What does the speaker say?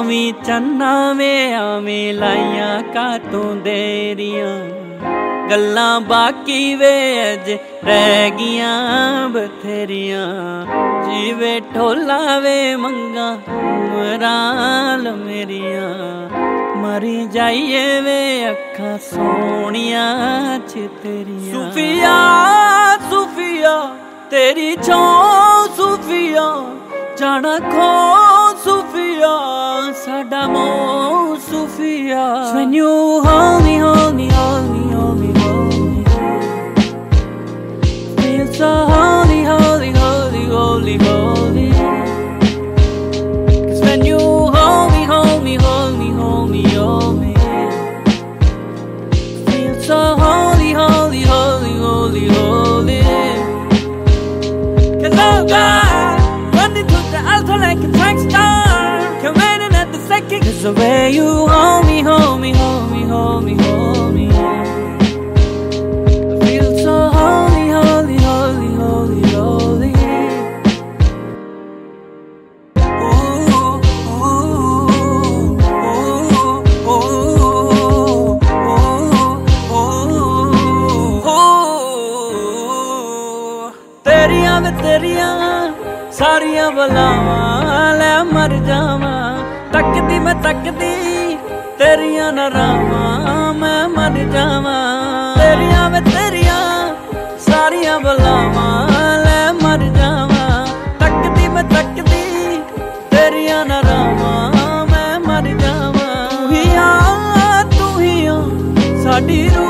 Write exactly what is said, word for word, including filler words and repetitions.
ਵੀ ਚੰਨਾ ਵੇ ਆਵੇਂ ਲਾਈਆਂ ਕਾਤੋਂ ਦੇਰੀਆਂ ਗੱਲਾਂ ਬਾਕੀ ਵੇ ਅਜ ਰਹਿ ਗਈਆਂ ਬਥੇਰੀਆਂ ਜੀਵੇ ਢੋਲਾ ਵੇ ਮੰਗਾ ਉਮਰਾਂ ਮੇਰੀਆਂ मरी जाइए वे अखा सोनिया च तेरिया सूफिया सूफिया तेरी छो सूफिया जाना खो सूफिया साडा मोह सूफिया when you hold me hold me hold me hold me hold me feel so holy holy holy holy holy cause when you hold me hold me hold me hold me hold me feel so holy holy holy holy holy cause oh God running to the altar like a track star commanding at the second cause the way you hold me hold me hold me hold me hold me I feel so holy holy holy holy holy तेरिया वे तेरिया सारिया बलावां लै मर जावां तकदी मैं तकदी तेरिया नरावां मैं मर जावां तेरिया वे तेरिया सारिया बलावां लै मर जावां तकदी मैं तकदी तेरिया नरावां मैं मर जावां तू ही आ तू ही आ साडी